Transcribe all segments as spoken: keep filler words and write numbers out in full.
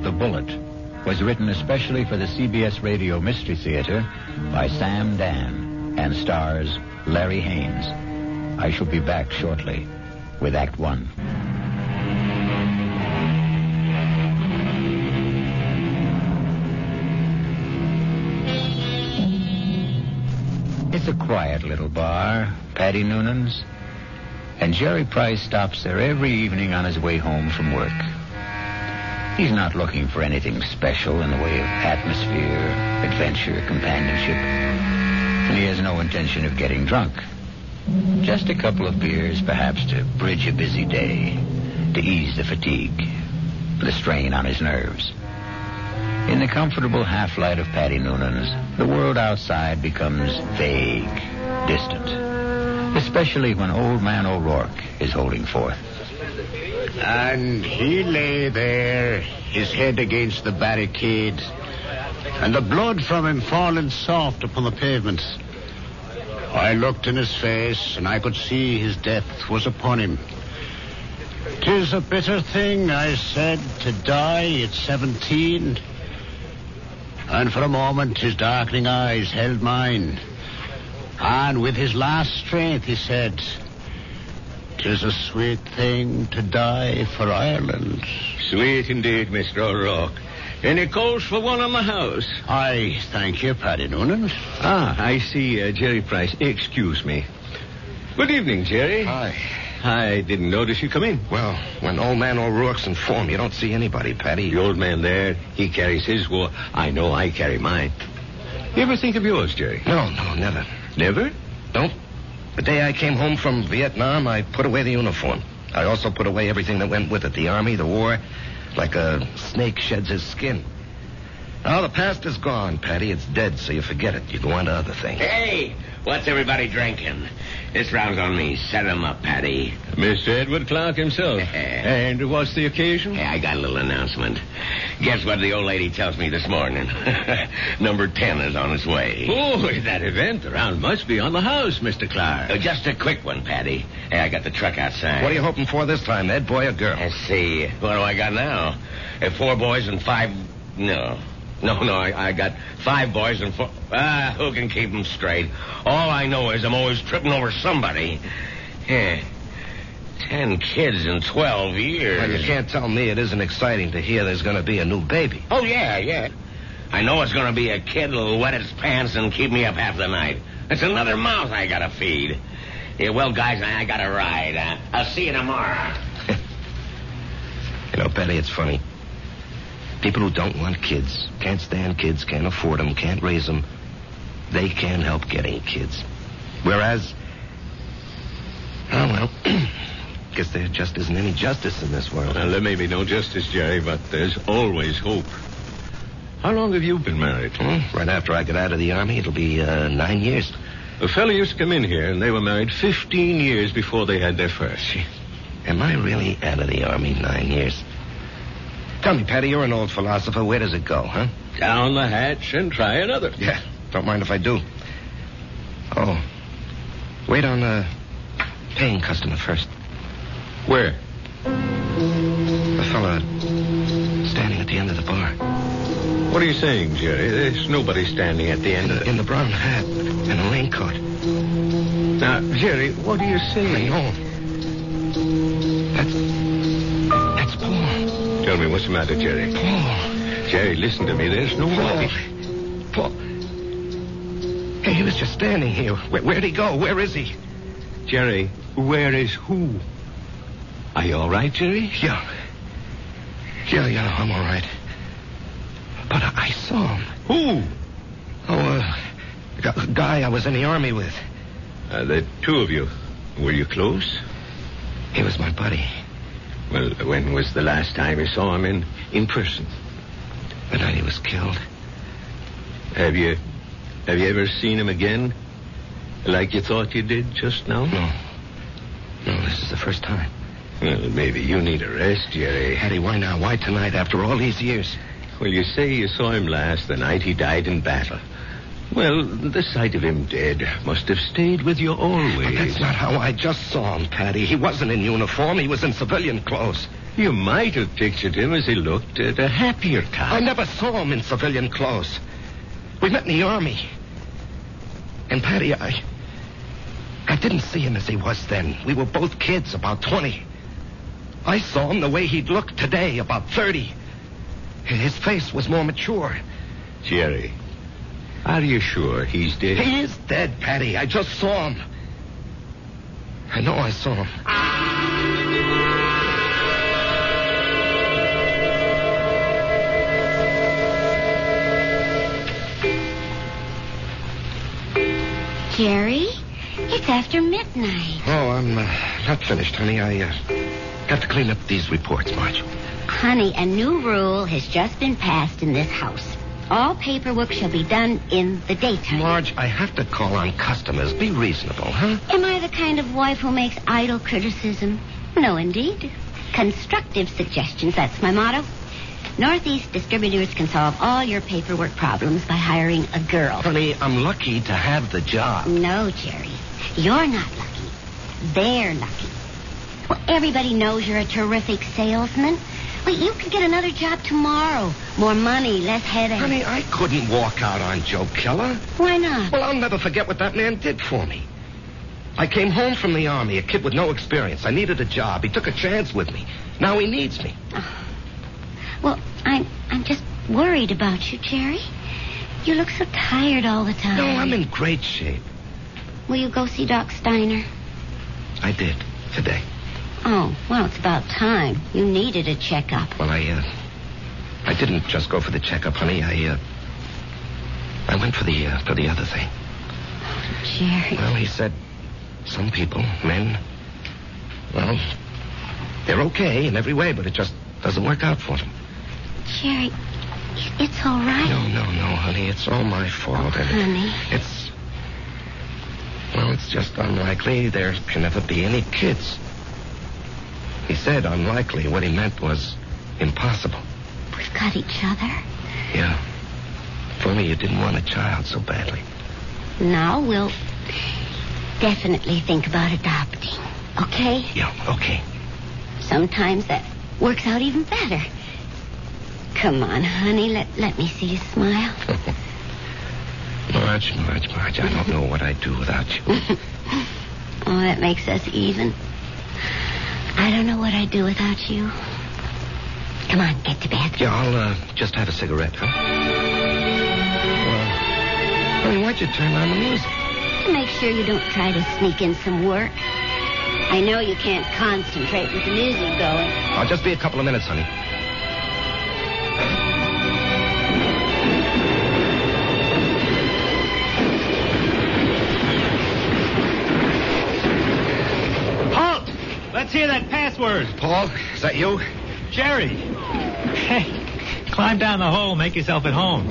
The Bullet was written especially for the C B S Radio Mystery Theater by Sam Dan and stars Larry Haynes. I shall be back shortly with Act One. It's a quiet little bar, Paddy Noonan's, and Jerry Price stops there every evening on his way home from work. He's not looking for anything special in the way of atmosphere, adventure, companionship, and he has no intention of getting drunk. Just a couple of beers, perhaps to bridge a busy day, to ease the fatigue, the strain on his nerves. In the comfortable half-light of Paddy Noonan's, the world outside becomes vague, distant, especially when Old Man O'Rourke is holding forth. And he lay there, his head against the barricade, and the blood from him falling soft upon the pavement. I looked in his face, and I could see his death was upon him. "'Tis a bitter thing," I said, "to die at seventeen. And for a moment his darkening eyes held mine. And with his last strength he said, "'Tis a sweet thing to die for Ireland." Sweet indeed, Mister O'Rourke. Any calls for one on the house? I thank you, Paddy Noonan. Ah, I see, uh, Jerry Price. Excuse me. Good evening, Jerry. Hi. I didn't notice you come in. Well, when Old Man O'Rourke's in form, you don't see anybody, Paddy. The old man there, he carries his war. I know I carry mine. You ever think of yours, Jerry? No, no, never. Never? No. The day I came home from Vietnam, I put away the uniform. I also put away everything that went with it. The army, the war, like a snake sheds his skin. Now, the past is gone, Paddy. It's dead, so you forget it. You go on to other things. Hey, what's everybody drinking? This round's on me. Set 'em up, Paddy. Mister Edward Clark himself. And what's the occasion? Hey, I got a little announcement. Guess what the old lady tells me this morning? Number ten is on its way. Oh, that event, the round must be on the house, Mister Clark. Uh, just a quick one, Paddy. Hey, I got the truck outside. What are you hoping for this time, Ed, boy or girl? Let's see. What do I got now? Uh, four boys and five... No. No, no, I, I got five boys and four... Ah, who can keep them straight? All I know is I'm always tripping over somebody. Yeah. Ten kids in twelve years. Well, you can't tell me it isn't exciting to hear there's going to be a new baby. Oh, yeah, yeah. I know it's going to be a kid that'll wet its pants and keep me up half the night. It's another mouth I got to feed. Yeah, well, guys, I, I got to ride. Uh, I'll see you tomorrow. You know, Betty, it's funny. People who don't want kids, can't stand kids, can't afford them, can't raise them, they can't help getting kids. Whereas, oh, well, guess there just isn't any justice in this world. Well, there may be no justice, Jerry, but there's always hope. How long have you been married? Hmm? Right after I got out of the army, it'll be uh, nine years. A fellow used to come in here, and they were married fifteen years before they had their first. Am I really out of the army nine years? Tell me, Paddy, you're an old philosopher. Where does it go, huh? Down the hatch and try another. Yeah, don't mind if I do. Oh, wait on a paying customer first. Where? The fella standing at the end of the bar. What are you saying, Jerry? There's nobody standing at the end of the... In the brown hat and a raincoat. Now, Jerry, what are you saying? I know. That's... That's Paul. Tell me, what's the matter, Jerry? Paul. Jerry, listen to me. There's no Paul. Paul. Hey, he was just standing here. Where, where'd he go? Where is he? Jerry, where is who? Are you all right, Jerry? Yeah. Yeah, yeah, I'm all right. But I, I saw him. Who? Oh, uh, a guy I was in the army with. Uh, the two of you. Were you close? He was my buddy. Well, when was the last time you saw him in, in person? The night he was killed. Have you... Have you ever seen him again? Like you thought you did just now? No. No, this is the first time. Well, maybe you need a rest, Jerry. Hattie, why now? Why tonight after all these years? Well, you say you saw him last the night he died in battle. Well, the sight of him dead must have stayed with you always. But that's not how I just saw him, Paddy. He wasn't in uniform. He was in civilian clothes. You might have pictured him as he looked at a happier time. I never saw him in civilian clothes. We met in the army. And, Patty, I... I didn't see him as he was then. We were both kids, about twenty. I saw him the way he'd look today, about thirty. His face was more mature. Jerry, are you sure he's dead? He is dead, Patty. I just saw him. I know I saw him. Jerry, it's after midnight. Oh, I'm uh, not finished, honey. I uh, got to clean up these reports, Marge. Honey, a new rule has just been passed in this house. All paperwork shall be done in the daytime. Marge, I have to call on customers. Be reasonable, huh? Am I the kind of wife who makes idle criticism? No, indeed. Constructive suggestions, that's my motto. Northeast Distributors can solve all your paperwork problems by hiring a girl. Honey, I'm lucky to have the job. No, Jerry. You're not lucky. They're lucky. Well, everybody knows you're a terrific salesman. Wait, you could get another job tomorrow. More money, less headache. Honey, I couldn't walk out on Joe Keller. Why not? Well, I'll never forget what that man did for me. I came home from the army, a kid with no experience. I needed a job. He took a chance with me. Now he needs me. Oh. Well, I'm I'm just worried about you, Jerry. You look so tired all the time. No, I'm in great shape. Will you go see Doc Steiner? I did, today. Oh, well, it's about time. You needed a checkup. Well, I, uh, I didn't just go for the checkup, honey. I, uh, I went for the, uh, for the other thing. Oh, Jerry. Well, he said some people, men, well, they're okay in every way, but it just doesn't work out for them. Jerry, it's all right. No, no, no, honey. It's all my fault. Oh, honey. It's, well, it's just unlikely there can ever be any kids. He said unlikely. What he meant was impossible. We've got each other. Yeah. If only you didn't want a child so badly. Now we'll definitely think about adopting. Okay? Yeah, okay. Sometimes that works out even better. Come on, honey. Let, let me see you smile. Marge, Marge, Marge, I don't know what I'd do without you. Oh, that makes us even. I don't know what I'd do without you. Come on, get to bed. Yeah, I'll uh, just have a cigarette, huh? Well, honey, why'd you turn on the music? To make sure you don't try to sneak in some work. I know you can't concentrate with the music going. I'll just be a couple of minutes, honey. Halt! Let's hear that password. Paul, is that you? Jerry. Hey, climb down the hole, make yourself at home.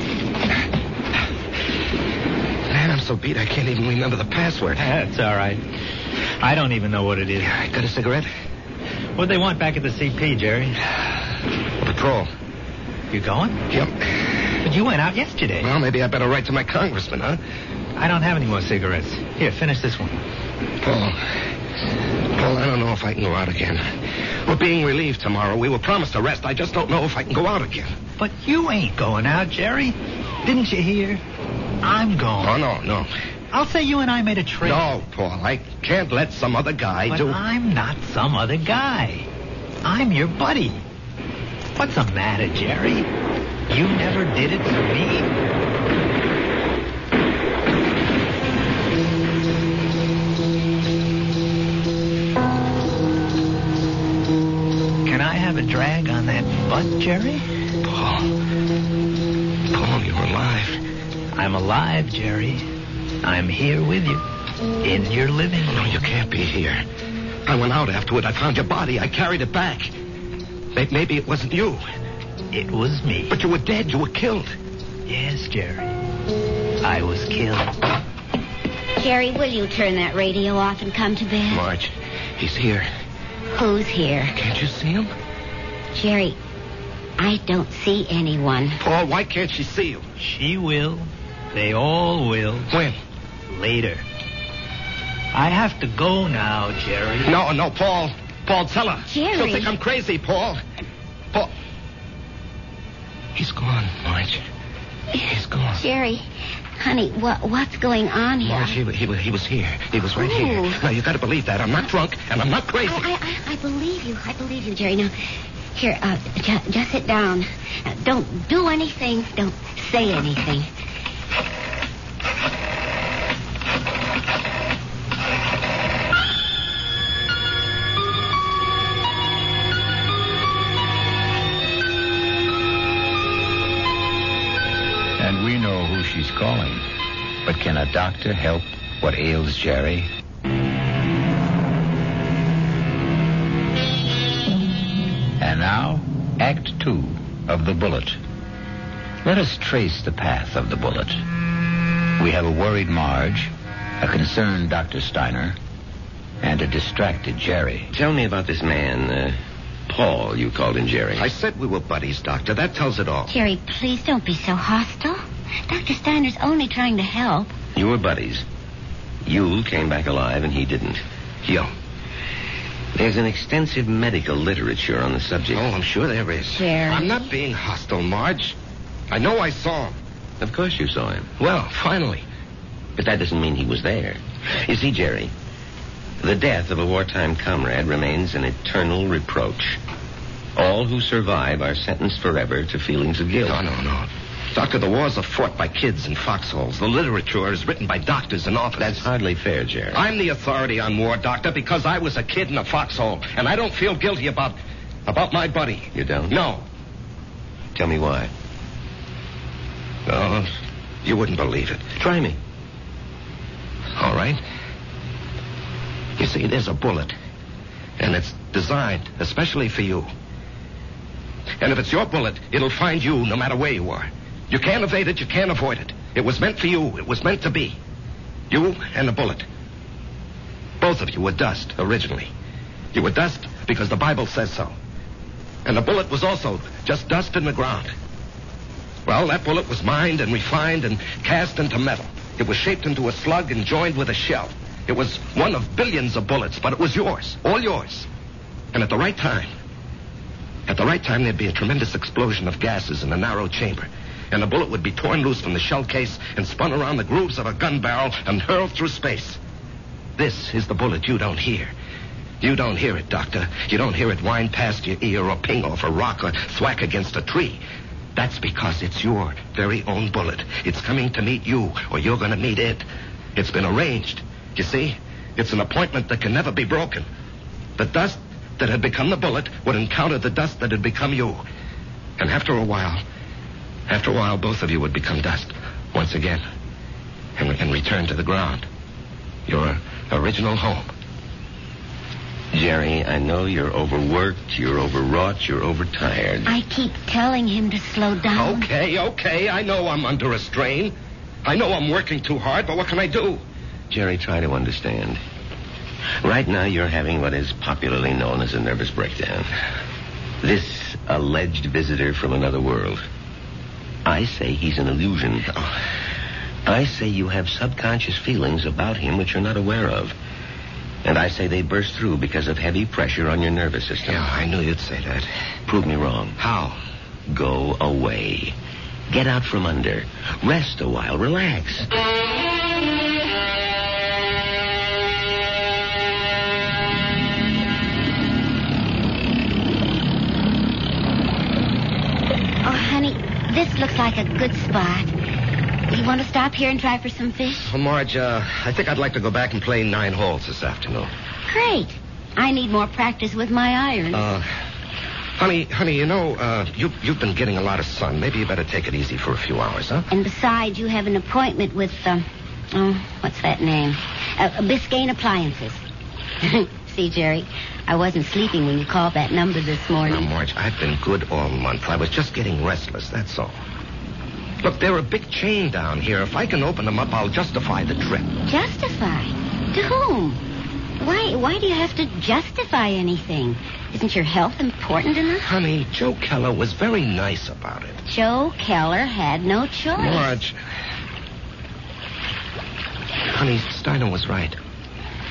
Man, I'm so beat I can't even remember the password. That's all right. I don't even know what it is. I got a cigarette? What'd they want back at the C P, Jerry? Patrol. You going? Yep. But you went out yesterday. Well, maybe I better write to my congressman, huh? I don't have any more cigarettes. Here, finish this one. Paul. Paul, I don't know if I can go out again. We're being relieved tomorrow. We were promised a rest. I just don't know if I can go out again. But you ain't going out, Jerry. Didn't you hear? I'm going. Oh, no, no. I'll say you and I made a trade. No, Paul, I can't let some other guy but do... I'm not some other guy. I'm your buddy. What's the matter, Jerry? You never did it for me. Can I have a drag on that butt, Jerry? Paul. Paul, you're alive. I'm alive, Jerry. I'm here with you. In your living room. No, you can't be here. I went out afterward. I found your body. I carried it back. Maybe it wasn't you. It was me. But you were dead. You were killed. Yes, Jerry. I was killed. Jerry, will you turn that radio off and come to bed? Marge, he's here. Who's here? Can't you see him? Jerry, I don't see anyone. Paul, why can't she see you? She will. They all will. When? Later. I have to go now, Jerry. No, no, Paul. Paul, tell her. Jerry. She'll think I'm crazy, Paul. Paul. He's gone, Marge. He's gone. Jerry, honey, what what's going on here? Marge, he, he, he was here. He was right Ooh. here. Now, you got to believe that. I'm not drunk, and I'm not crazy. I, I, I believe you. I believe you, Jerry. Now, here, uh, ju- just sit down. Uh, don't do anything. Don't say anything. And we know who she's calling. But can a doctor help what ails Jerry? And now, Act Two of The Bullet. Let us trace the path of the bullet. We have a worried Marge, a concerned Doctor Steiner, and a distracted Jerry. Tell me about this man, uh, Paul, you called him Jerry. I said we were buddies, Doctor. That tells it all. Jerry, please don't be so hostile. Doctor Steiner's only trying to help. You were buddies. You came back alive and he didn't. Yo. There's an extensive medical literature on the subject. Oh, I'm sure there is. Jerry. I'm not being hostile, Marge. I know I saw him. Of course you saw him. Well, finally. But that doesn't mean he was there. You see, Jerry, the death of a wartime comrade remains an eternal reproach. All who survive are sentenced forever to feelings of guilt. No, no, no. Doctor, the wars are fought by kids in foxholes. The literature is written by doctors and officers. That's hardly fair, Jerry. I'm the authority on war, Doctor, because I was a kid in a foxhole, and I don't feel guilty about about my buddy. You don't? No. Tell me why. No, you wouldn't believe it. Try me. All right. You see, there's a bullet, and it's designed especially for you. And if it's your bullet, it'll find you no matter where you are. You can't evade it, you can't avoid it. It was meant for you. It was meant to be. You and the bullet. Both of you were dust, originally. You were dust because the Bible says so. And the bullet was also just dust in the ground. Well, that bullet was mined and refined and cast into metal. It was shaped into a slug and joined with a shell. It was one of billions of bullets, but it was yours. All yours. And at the right time, at the right time, there'd be a tremendous explosion of gases in a narrow chamber. And the bullet would be torn loose from the shell case and spun around the grooves of a gun barrel and hurled through space. This is the bullet you don't hear. You don't hear it, Doctor. You don't hear it whine past your ear or ping off a rock or thwack against a tree. That's because it's your very own bullet. It's coming to meet you, or you're going to meet it. It's been arranged. You see? It's an appointment that can never be broken. The dust that had become the bullet would encounter the dust that had become you. And after a while, after a while, both of you would become dust once again and, and return to the ground. Your original home. Jerry, I know you're overworked, you're overwrought, you're overtired. I keep telling him to slow down. Okay, okay. I know I'm under a strain. I know I'm working too hard, but what can I do? Jerry, try to understand. Right now, you're having what is popularly known as a nervous breakdown. This alleged visitor from another world. I say he's an illusion. Oh. I say you have subconscious feelings about him which you're not aware of. And I say they burst through because of heavy pressure on your nervous system. Yeah, I knew you'd say that. Prove me wrong. How? Go away. Get out from under. Rest a while. Relax. Oh, honey, this looks like a good spot. You want to stop here and try for some fish? Well, Marge, uh, I think I'd like to go back and play nine holes this afternoon. Great. I need more practice with my irons. Uh, honey, honey, you know, uh, you, you've been getting a lot of sun. Maybe you better take it easy for a few hours, huh? And besides, you have an appointment with, um, oh, what's that name? Uh, Biscayne Appliances. See, Jerry, I wasn't sleeping when you called that number this morning. Now, Marge, I've been good all month. I was just getting restless, that's all. Look, they're a big chain down here. If I can open them up, I'll justify the trip. Justify? To whom? Why Why do you have to justify anything? Isn't your health important enough? Honey, Joe Keller was very nice about it. Joe Keller had no choice. Marge. Honey, Steiner was right.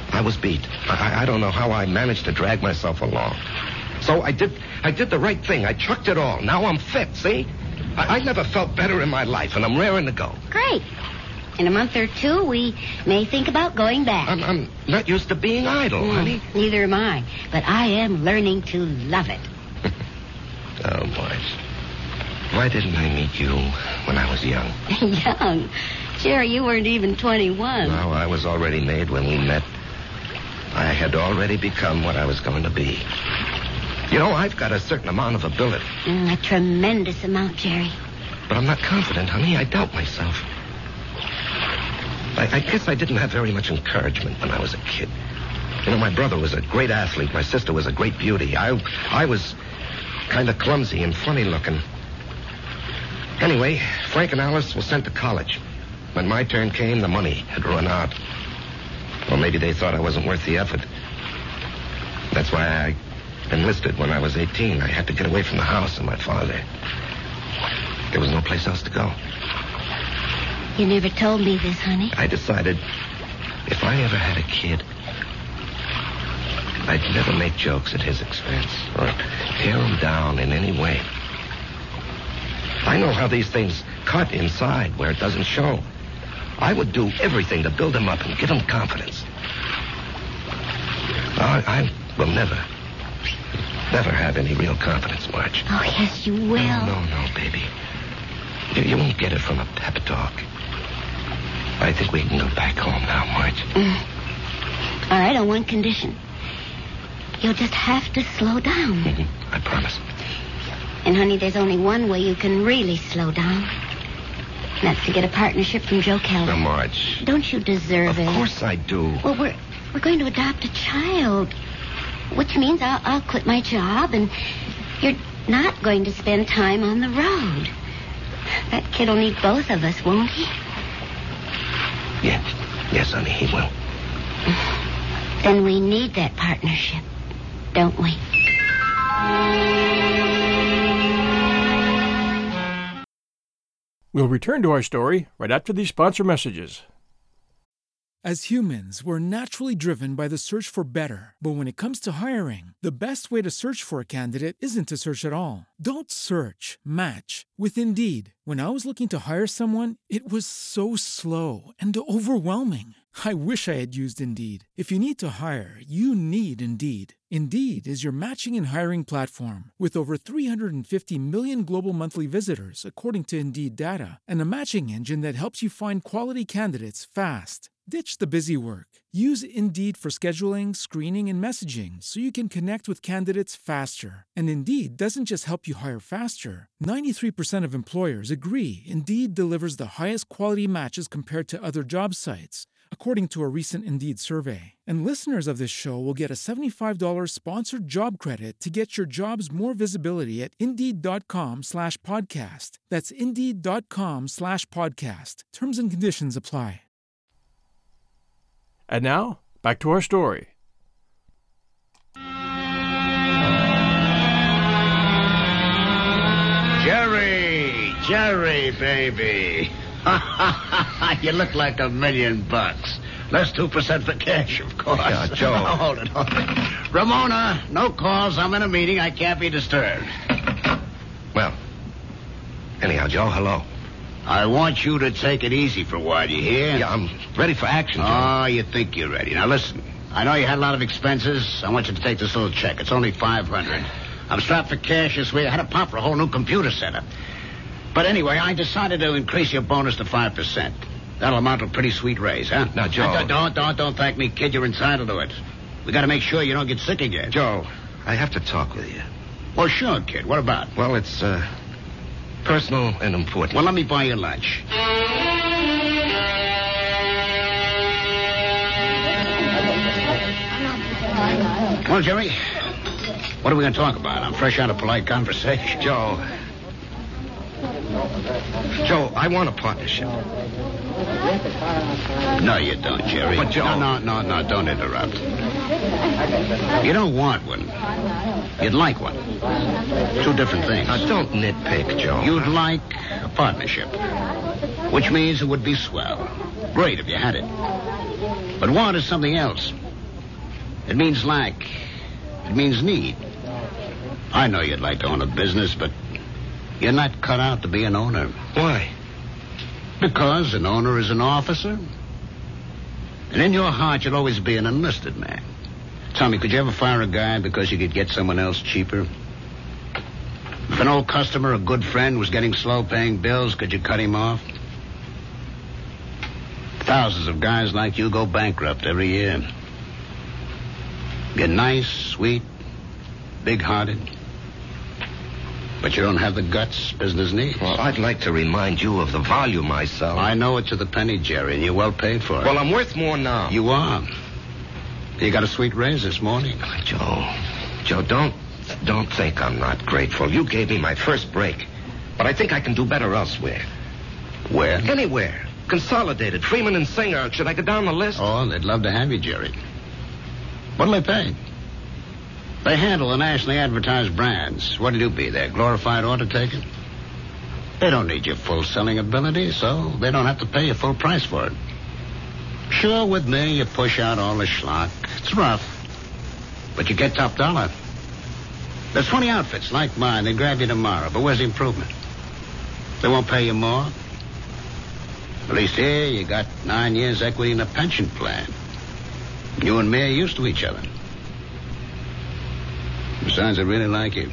I was beat. I, I don't know how I managed to drag myself along. So I did I did the right thing. I chucked it all. Now I'm fit, see? I, I never felt better in my life, and I'm raring to go. Great. In a month or two, we may think about going back. I'm, I'm not used to being idle, Mm, honey. Neither am I. But I am learning to love it. Oh, Marge. Why didn't I meet you when I was young? Young. Jerry, you weren't even twenty-one. No, I was already made when we met. I had already become what I was going to be. You know, I've got a certain amount of ability. Mm, a tremendous amount, Jerry. But I'm not confident, honey. I doubt myself. I, I guess I didn't have very much encouragement when I was a kid. You know, my brother was a great athlete. My sister was a great beauty. I, I was kind of clumsy and funny looking. Anyway, Frank and Alice were sent to college. When my turn came, the money had run out. Or maybe they thought I wasn't worth the effort. That's why I enlisted when I was eighteen. I had to get away from the house and my father. There was no place else to go. You never told me this, honey. I decided if I ever had a kid, I'd never make jokes at his expense or tear him down in any way. I know how these things cut inside where it doesn't show. I would do everything to build him up and give him confidence. I, I will never, never have any real confidence, Marge. Oh, yes, you will. No, no, no, baby. You, you won't get it from a pep talk. I think we can go back home now, Marge. Mm. All right, on one condition. You'll just have to slow down. Mm-hmm. I promise. And, honey, there's only one way you can really slow down. And that's to get a partnership from Joe Kelly. Now, Marge. Don't you deserve Of it? Of course I do. Well, we're we're going to adopt a child, which means I'll, I'll quit my job, and you're not going to spend time on the road. That kid will need both of us, won't he? Yes. Yes, honey, he will. Then we need that partnership, don't we? We'll return to our story right after these sponsor messages. As humans, we're naturally driven by the search for better. But when it comes to hiring, the best way to search for a candidate isn't to search at all. Don't search, match with Indeed. When I was looking to hire someone, it was so slow and overwhelming. I wish I had used Indeed. If you need to hire, you need Indeed. Indeed is your matching and hiring platform with over three hundred fifty million global monthly visitors, according to Indeed data, and a matching engine that helps you find quality candidates fast. Ditch the busy work. Use Indeed for scheduling, screening, and messaging so you can connect with candidates faster. And Indeed doesn't just help you hire faster. ninety-three percent of employers agree Indeed delivers the highest quality matches compared to other job sites, according to a recent Indeed survey. And listeners of this show will get a seventy-five dollars sponsored job credit to get your jobs more visibility at Indeed.com slash podcast. That's Indeed.com slash podcast. Terms and conditions apply. And now, back to our story. Jerry! Jerry, baby. You look like a million bucks. Less two percent for cash, of course. Yeah, Joe. Oh, hold it, hold it. Ramona, no calls. I'm in a meeting. I can't be disturbed. Well, anyhow, Joe, hello. I want you to take it easy for a while, you hear? Yeah, I'm ready for action, Joe. Oh, you think you're ready. Now, listen. I know you had a lot of expenses. I want you to take this little check. It's only five hundred dollars. I'm strapped for cash this week. I had to pop for a whole new computer setup. But anyway, I decided to increase your bonus to five percent. That'll amount to a pretty sweet raise, huh? Now, Joe... Don't, don't, don't, don't thank me, kid. You're entitled to it. We got to make sure you don't get sick again. Joe, I have to talk with you. Well, sure, kid. What about? Well, it's, uh, personal and important. Well, let me buy you lunch. Well, Jerry, what are we going to talk about? I'm fresh out of polite conversation. Joe. Joe, I want a partnership. No, you don't, Jerry. But, Joe... No, no, no, no, don't interrupt. You don't want one. You'd like one. Two different things. Now, don't nitpick, Joe. You'd like a partnership, which means it would be swell. Great if you had it. But want is something else. It means lack. It means need. I know you'd like to own a business, but you're not cut out to be an owner. Why? Because an owner is an officer. And in your heart, you'll always be an enlisted man. Tell me, could you ever fire a guy because you could get someone else cheaper? If an old customer, a good friend, was getting slow paying bills, could you cut him off? Thousands of guys like you go bankrupt every year. You're nice, sweet, big-hearted. But you don't have the guts business needs. Well, I'd like to remind you of the volume I sell. I know it to the penny, Jerry, and you're well paid for it. Well, I'm worth more now. You are. You got a sweet raise this morning. Joe, Joe, don't, don't think I'm not grateful. You gave me my first break. But I think I can do better elsewhere. Where? Anywhere. Consolidated, Freeman and Singer. Should I go down the list? Oh, they'd love to have you, Jerry. What'll they pay? They handle the nationally advertised brands. What'll you be, their glorified order taker? They don't need your full selling ability, so they don't have to pay you full price for it. Sure, with me, you push out all the schlock. It's rough, but you get top dollar. There's twenty outfits like mine. They grab you tomorrow, but where's the improvement? They won't pay you more. At least here, you got nine years equity in a pension plan. You and me are used to each other. Besides, I really like you.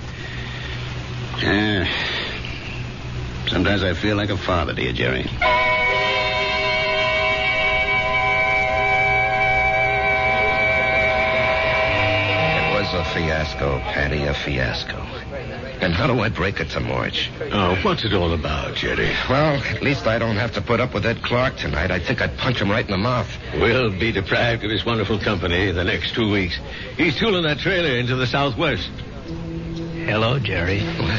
Yeah. Sometimes I feel like a father to you, Jerry. It was a fiasco, Patty, a fiasco. And how do I break it to March? Oh, what's it all about, Jerry? Well, at least I don't have to put up with Ed Clark tonight. I think I'd punch him right in the mouth. We'll be deprived of his wonderful company the next two weeks. He's tooling that trailer into the southwest. Hello, Jerry. What?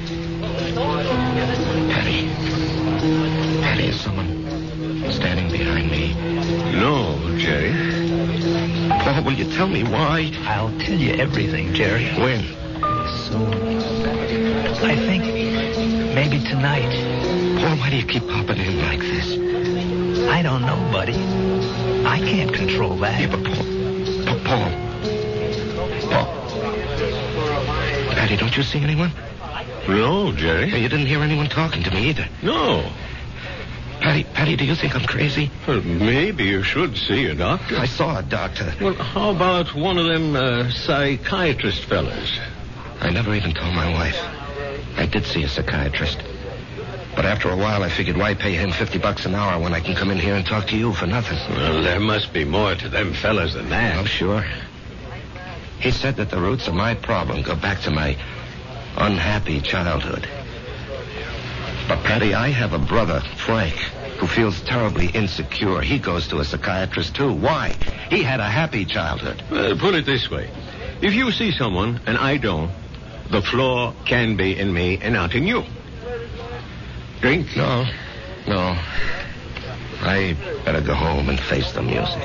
Patty. Patty, is someone standing behind me? No, Jerry. Paul, will you tell me why? I'll tell you everything, Jerry. When? Soon. I think maybe tonight. Paul, why do you keep popping in like this? I don't know, buddy. I can't control that. Yeah, but Paul... But Paul... Paul... Patty, don't you see anyone? No, Jerry. You didn't hear anyone talking to me either. No. Patty, Patty, do you think I'm crazy? Well, maybe you should see a doctor. I saw a doctor. Well, how about one of them uh, psychiatrist fellas? I never even told my wife. I did see a psychiatrist. But after a while, I figured why pay him fifty bucks an hour when I can come in here and talk to you for nothing? Well, there must be more to them fellas than that. Oh, sure. He said that the roots of my problem go back to my unhappy childhood. But, Patty, I have a brother, Frank, who feels terribly insecure. He goes to a psychiatrist, too. Why? He had a happy childhood. Well, put it this way. If you see someone, and I don't, the flaw can be in me and not in you. Drink? No. No. I better go home and face the music.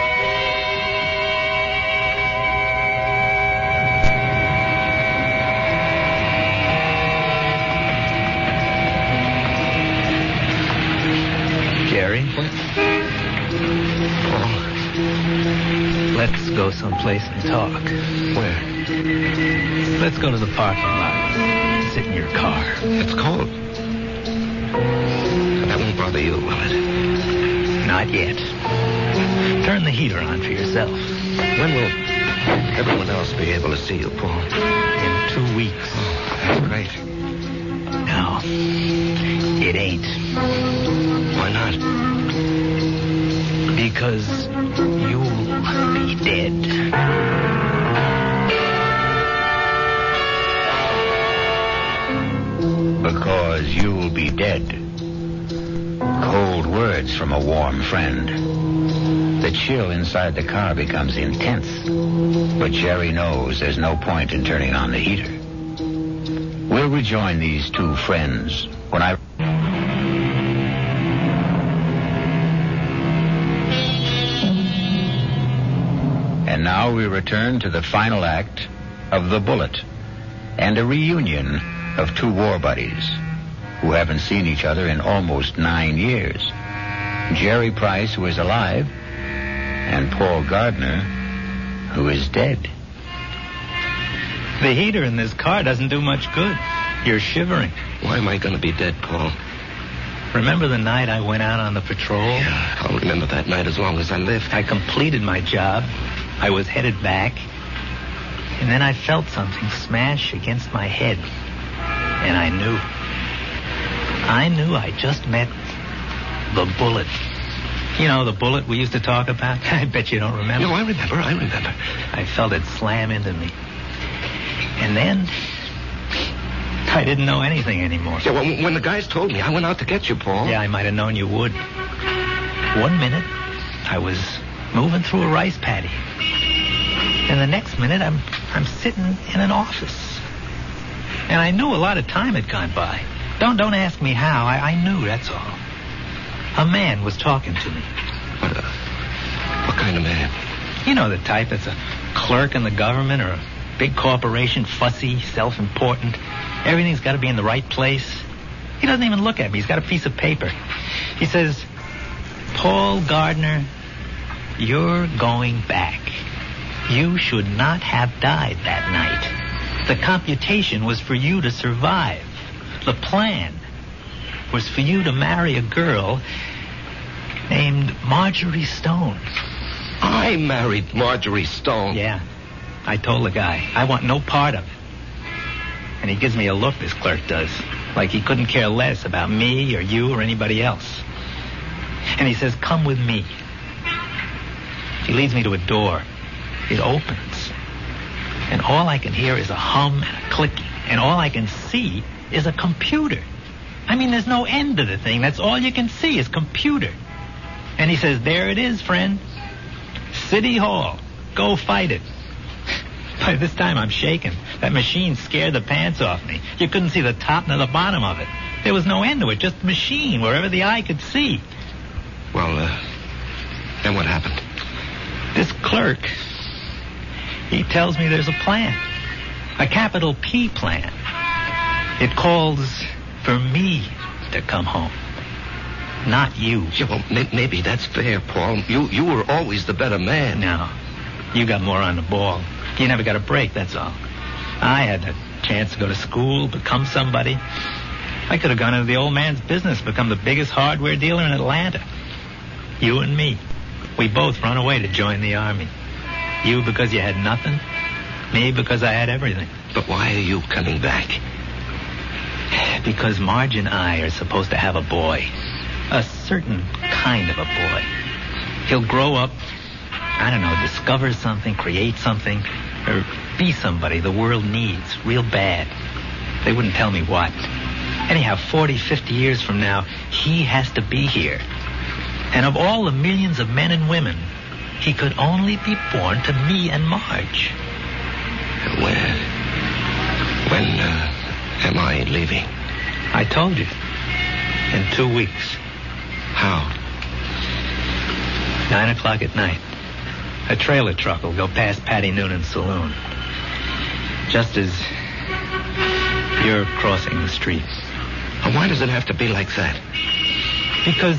Jerry? What? Oh. Let's go someplace and talk. Where? Let's go to the parking lot. Sit in your car. It's cold. That won't bother you, will it? Not yet. Turn the heater on for yourself. When will everyone else be able to see you, Paul? In two weeks. Oh, that's great. No, it ain't. Why not? Because you'll be dead. Because you'll be dead. Cold words from a warm friend. The chill inside the car becomes intense. But Jerry knows there's no point in turning on the heater. We'll rejoin these two friends when I... And now we return to the final act of The Bullet and a reunion of two war buddies who haven't seen each other in almost nine years. Jerry Price, who is alive, and Paul Gardner, who is dead. The heater in this car doesn't do much good. You're shivering. Why am I going to be dead, Paul? Remember the night I went out on the patrol? Yeah, I'll remember that night as long as I live. I completed my job. I was headed back. And then I felt something smash against my head. And I knew. I knew I just met the bullet. You know, the bullet we used to talk about? I bet you don't remember. No, I remember. I remember. I felt it slam into me. And then I didn't know anything anymore. Yeah, well, when the guys told me, I went out to get you, Paul. Yeah, I might have known you would. One minute, I was moving through a rice paddy. And the next minute, I'm I'm sitting in an office. And I knew a lot of time had gone by. Don't don't ask me how. I, I knew, that's all. A man was talking to me. What, uh, what kind of man? You know the type that's a clerk in the government or a big corporation, fussy, self-important. Everything's got to be in the right place. He doesn't even look at me. He's got a piece of paper. He says, Paul Gardner, you're going back. You should not have died that night. The computation was for you to survive. The plan was for you to marry a girl named Marjorie Stone. I married Marjorie Stone. Yeah. I told the guy, I want no part of it. And he gives me a look, this clerk does, like he couldn't care less about me or you or anybody else. And he says, come with me. He leads me to a door. It opens. And all I can hear is a hum and a clicking. And all I can see is a computer. I mean, there's no end to the thing. That's all you can see is computer. And he says, there it is, friend. City Hall. Go fight it. By this time, I'm shaking. That machine scared the pants off me. You couldn't see the top nor the bottom of it. There was no end to it, just a machine wherever the eye could see. Well, uh, then what happened? This clerk, he tells me there's a plan. A capital P plan. It calls for me to come home. Not you. Yeah, well, may- maybe that's fair, Paul. You you were always the better man. No. You got more on the ball. You never got a break, that's all. I had a chance to go to school, become somebody. I could have gone into the old man's business, become the biggest hardware dealer in Atlanta. You and me. We both run away to join the army. You because you had nothing. Me because I had everything. But why are you coming back? Because Marge and I are supposed to have a boy. A certain kind of a boy. He'll grow up, I don't know, discover something, create something, or be somebody the world needs real bad. They wouldn't tell me what. Anyhow, forty, fifty years from now, he has to be here. And of all the millions of men and women, he could only be born to me and Marge. When, when uh, am I leaving? I told you. In two weeks. How? Nine o'clock at night. A trailer truck will go past Patty Noonan's saloon. Just as you're crossing the street. And why does it have to be like that? Because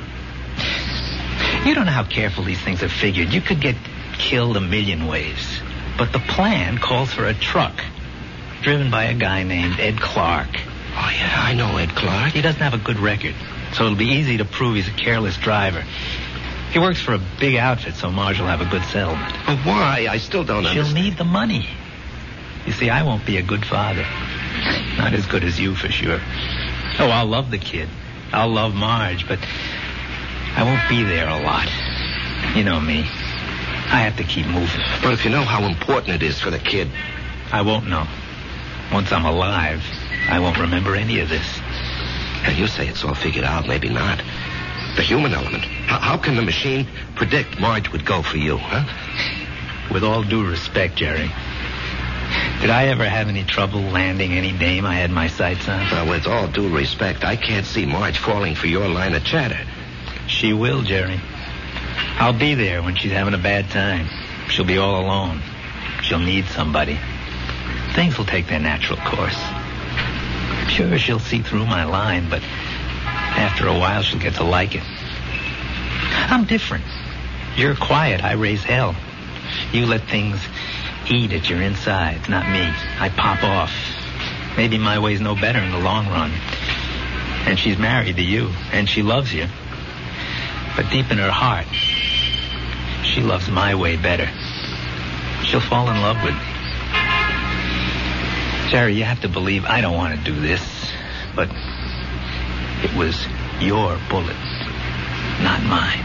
you don't know how careful these things are figured. You could get killed a million ways. But the plan calls for a truck driven by a guy named Ed Clark. Oh, yeah, I know Ed Clark. He doesn't have a good record, so it'll be easy to prove he's a careless driver. He works for a big outfit, so Marge will have a good settlement. But why? I still don't She'll understand. need the money. You see, I won't be a good father. Not as good as you, for sure. Oh, I'll love the kid. I'll love Marge, but I won't be there a lot. You know me. I have to keep moving. But if you know how important it is for the kid... I won't know. Once I'm alive, I won't remember any of this. And you say it's all figured out, maybe not. The human element. How, how can the machine predict Marge would go for you, huh? With all due respect, Jerry, did I ever have any trouble landing any dame I had my sights on? Well, with all due respect, I can't see Marge falling for your line of chatter. She will, Jerry. I'll be there when she's having a bad time. She'll be all alone. She'll need somebody. Things will take their natural course. Sure, she'll see through my line, but after a while she'll get to like it. I'm different. You're quiet. I raise hell. You let things eat at your insides, not me. I pop off. Maybe my way's no better in the long run. And she's married to you, and she loves you. But deep in her heart, she loves my way better. She'll fall in love with me. Jerry, you have to believe I don't want to do this, but it was your bullet, not mine.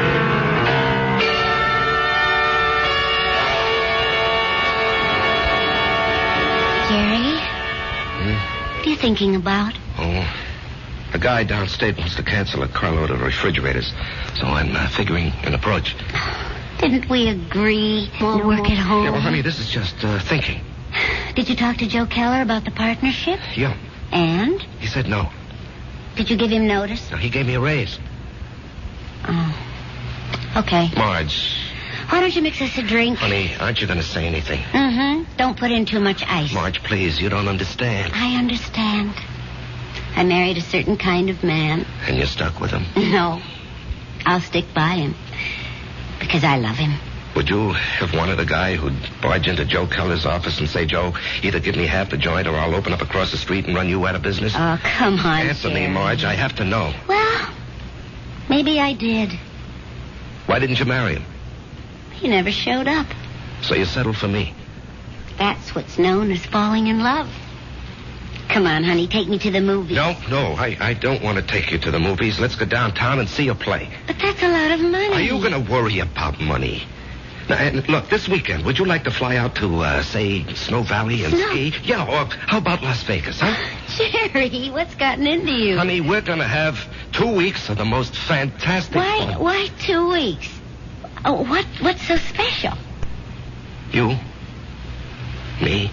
Jerry? Hmm? What are you thinking about? Oh, a guy downstate wants to cancel a carload of refrigerators, so I'm uh, figuring an approach. Didn't we agree we'll work at home? Yeah, well, honey, this is just uh, thinking. Did you talk to Joe Keller about the partnership? Yeah. And? He said no. Did you give him notice? No, he gave me a raise. Oh. Okay. Marge. Why don't you mix us a drink? Honey, aren't you going to say anything? Mm-hmm. Don't put in too much ice. Marge, please, you don't understand. I understand. I married a certain kind of man. And you're stuck with him? No. I'll stick by him. Because I love him. Would you have wanted a guy who'd barge into Joe Keller's office and say, Joe, either give me half the joint or I'll open up across the street and run you out of business? Oh, come on, Answer me, Jerry. Marge. I have to know. Well, maybe I did. Why didn't you marry him? He never showed up. So you settled for me. That's what's known as falling in love. Come on, honey, take me to the movies. No, no, I, I don't want to take you to the movies. Let's go downtown and see a play. But that's a lot of money. Are you going to worry about money? Now, and look, this weekend, would you like to fly out to, uh, say, Snow Valley and Snow? ski? Yeah, or how about Las Vegas, huh? Jerry, what's gotten into you? Honey, we're going to have two weeks of the most fantastic Why, fun. why two weeks? Oh, what, what's so special? You? Me?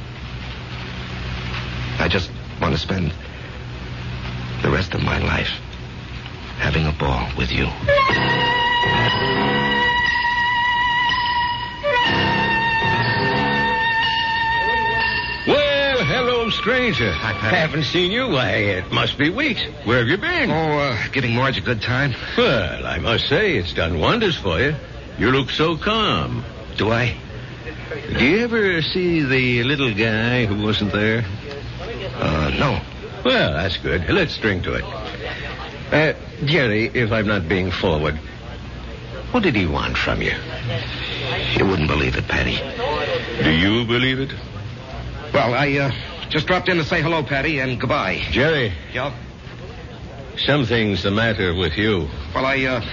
I just want to spend the rest of my life having a ball with you. Well, hello, stranger. Hi, Pat. Haven't seen you. Why, it must be weeks. Where have you been? Oh, uh, giving Marge a good time. Well, I must say, it's done wonders for you. You look so calm. Do I? Do you ever see the little guy who wasn't there? Uh, no. Well, that's good. Let's drink to it. Uh, Jerry, if I'm not being forward, what did he want from you? You wouldn't believe it, Patty. Do you believe it? Well, I, uh, just dropped in to say hello, Patty, and goodbye. Jerry, Yeah? something's the matter with you. Well, I, uh,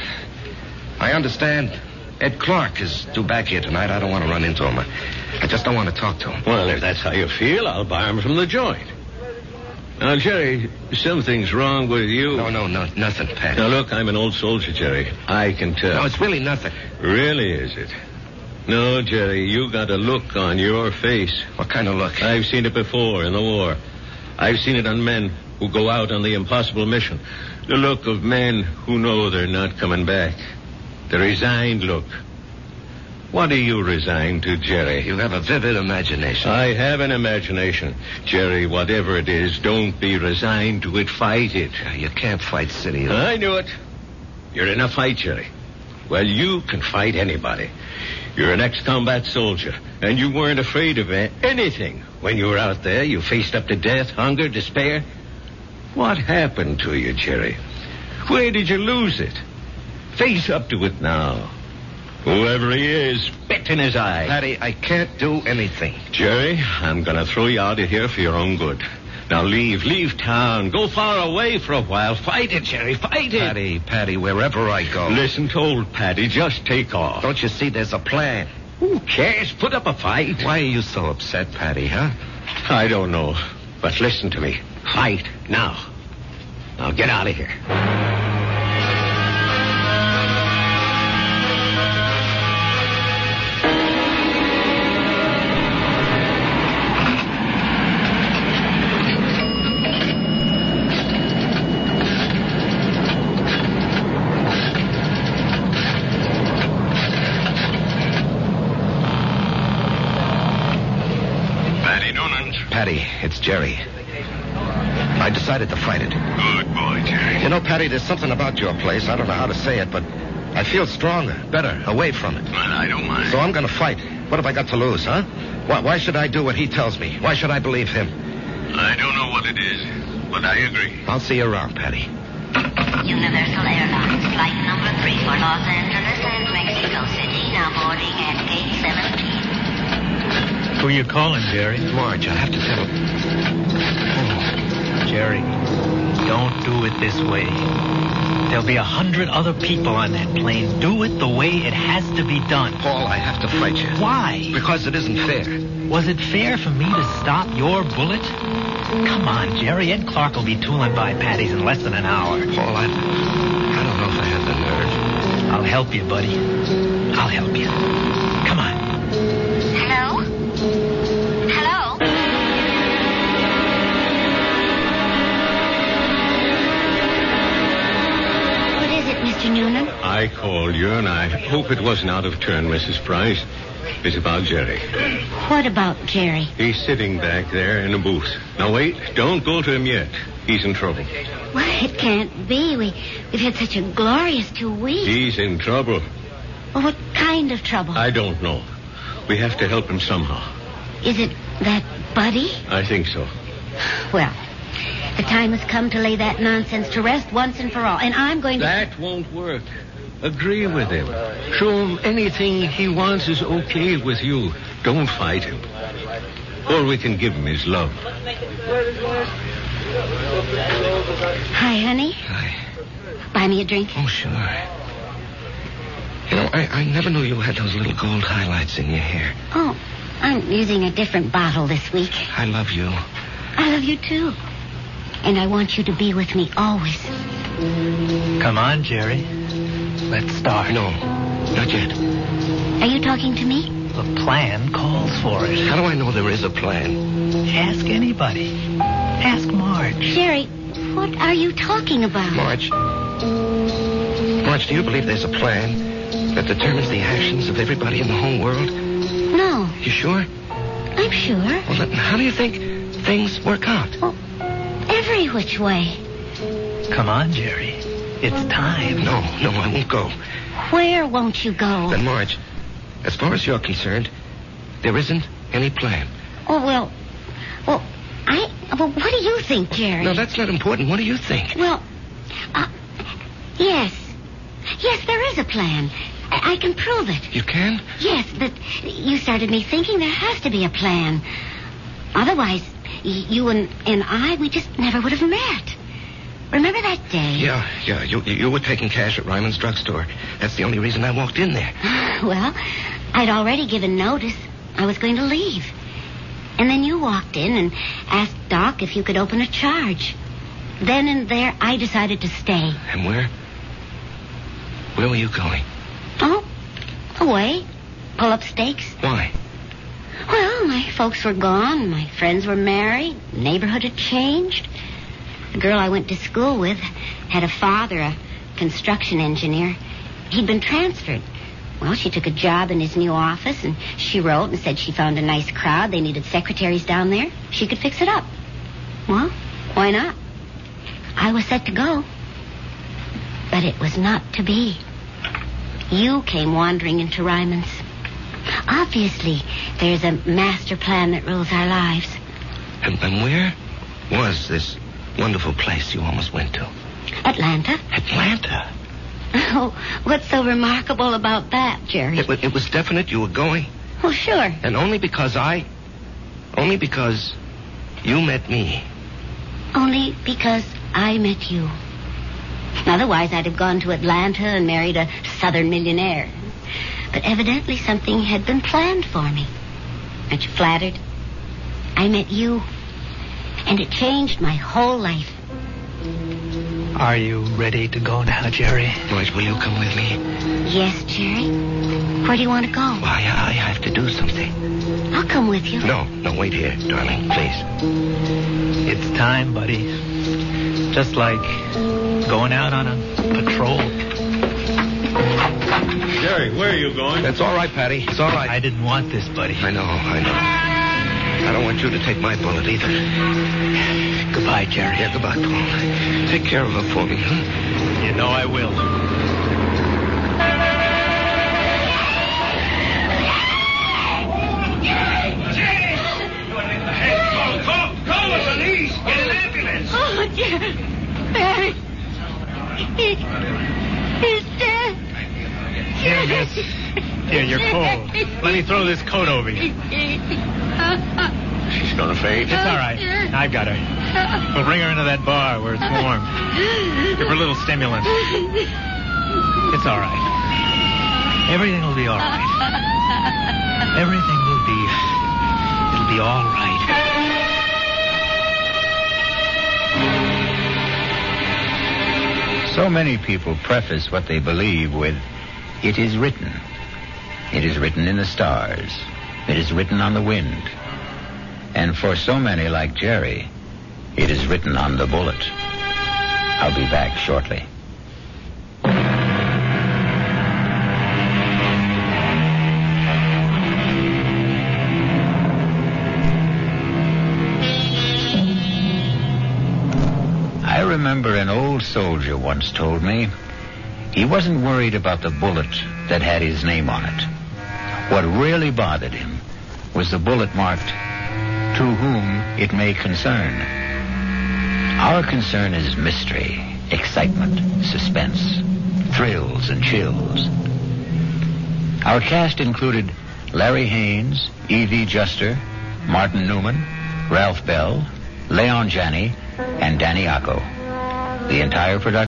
I understand Ed Clark is due back here tonight. I don't want to run into him. I, I just don't want to talk to him. Well, if that's how you feel, I'll buy him from the joint. Now, Jerry, something's wrong with you. No, no, no, nothing, Patty. Now, look, I'm an old soldier, Jerry. I can tell. No, it's really nothing. Really, is it? No, Jerry, you got a look on your face. What kind of look? I've seen it before in the war. I've seen it on men who go out on the impossible mission. The look of men who know they're not coming back. The resigned look. What are you resigned to, Jerry? You have a vivid imagination. I have an imagination. Jerry, whatever it is, don't be resigned to it. Fight it. You can't fight City. I knew it. You're in a fight, Jerry. Well, you can fight anybody. You're an ex-combat soldier, and you weren't afraid of anything. When you were out there, you faced up to death, hunger, despair. What happened to you, Jerry? Where did you lose it? Face up to it now. Whoever he is, spit in his eye. Patty, I can't do anything. Jerry, I'm going to throw you out of here for your own good. Now leave, leave town. Go far away for a while. Fight it, Jerry, fight it. Patty, Patty, wherever I go. Listen to old Patty. Just take off. Don't you see there's a plan? Who cares? Put up a fight. Why are you so upset, Patty, huh? I don't know. But listen to me. Fight now. Now get out of here. Patty, it's Jerry. I decided to fight it. Good boy, Jerry. You know, Patty, there's something about your place. I don't know how to say it, but I feel stronger, better, away from it. Well, I don't mind. So I'm going to fight. What have I got to lose, huh? Why, why should I do what he tells me? Why should I believe him? I don't know what it is, but I agree. I'll see you around, Patty. Universal Airlines, flight number three for Los Angeles and Mexico City, now boarding at gate seventeen. Who are you calling, Jerry? Marge, I have to tell him. Oh, Jerry, don't do it this way. There'll be a hundred other people on that plane. Do it the way it has to be done. Paul, I have to fight you. Why? Because it isn't fair. Was it fair for me to stop your bullet? Come on, Jerry. Ed Clark will be tooling by Patty's in less than an hour. Paul, I, I don't know if I have the nerve. I'll help you, buddy. I'll help you. Come on. Hello? Hello? What is it, Mister Noonan? I called you, and I hope it wasn't out of turn, Missus Price. It's about Jerry. What about Jerry? He's sitting back there in a booth. Now, wait. Don't go to him yet. He's in trouble. Well, it can't be. We, we've had such a glorious two weeks. He's in trouble. Well, what kind of trouble? I don't know. We have to help him somehow. Is it that Buddy? I think so. Well, the time has come to lay that nonsense to rest once and for all. And I'm going to... That won't work. Agree with him. Show him anything he wants is okay with you. Don't fight him. All we can give him is love. Hi, honey. Hi. Buy me a drink. Oh, sure. You know, I, I never knew you had those little gold highlights in your hair. Oh, I'm using a different bottle this week. I love you. I love you, too. And I want you to be with me always. Come on, Jerry. Let's start. No, not yet. Are you talking to me? The plan calls for it. How do I know there is a plan? Ask anybody. Ask Marge. Jerry, what are you talking about? Marge. Marge, do you believe there's a plan that determines the actions of everybody in the whole world? No. You sure? I'm sure. Well, then how do you think things work out? Well, every which way. Come on, Jerry. It's time. No, no, I won't go. Where won't you go? Then, Marge, as far as you're concerned, there isn't any plan. Oh, well, well, I, well, what do you think, Jerry? No, that's not important. What do you think? Well, uh, yes. Yes, there is a plan. I, I can prove it. You can? Yes, but you started me thinking there has to be a plan. Otherwise, y- you and, and I, we just never would have met. Remember that day? Yeah, yeah. You you were taking cash at Ryman's drugstore. That's the only reason I walked in there. Well, I'd already given notice. I was going to leave. And then you walked in and asked Doc if you could open a charge. Then and there, I decided to stay. And where? Where were you going? Oh, away. Pull up stakes. Why? Well, my folks were gone. My friends were married. The neighborhood had changed. The girl I went to school with had a father, a construction engineer. He'd been transferred. Well, she took a job in his new office, and she wrote and said she found a nice crowd. They needed secretaries down there. She could fix it up. Well, why not? I was set to go. But it was not to be. You came wandering into Ryman's. Obviously, there's a master plan that rules our lives. And, and where was this wonderful place you almost went to? Atlanta. Atlanta? Oh, what's so remarkable about that, Jerry? It, was- it was definite you were going. Well, sure. And only because I... Only because you met me. Only because I met you. Otherwise, I'd have gone to Atlanta and married a southern millionaire. But evidently something had been planned for me. Aren't you flattered? I met you, and it changed my whole life. Are you ready to go now, Jerry? Marge, will you come with me? Yes, Jerry. Where do you want to go? Why, I have to do something. I'll come with you. No, no, wait here, darling, please. It's time, buddy. Just like going out on a patrol. Jerry, where are you going? That's all right, Patty. It's all right. I didn't want this, buddy. I know, I know. I don't want you to take my bullet either. Goodbye, Jerry. Yeah, goodbye, Paul. Take care of her for me, huh? You know I will. He's dead. Here, miss. Here, you're cold. Let me throw this coat over you. She's gonna fade. It's all right. I've got her. We'll bring her into that bar where it's warm. Give her a little stimulant. It's all right. Everything will be all right. Everything will be... It'll be all right. So many people preface what they believe with, "It is written." It is written in the stars. It is written on the wind. And for so many like Jerry, it is written on the bullet. I'll be back shortly. I remember an old soldier once told me he wasn't worried about the bullet that had his name on it. What really bothered him was the bullet marked, "To whom it may concern." Our concern is mystery, excitement, suspense, thrills and chills. Our cast included Larry Haynes, Evie Juster, Martin Newman, Ralph Bell, Leon Janney, and Danny Acco. The entire production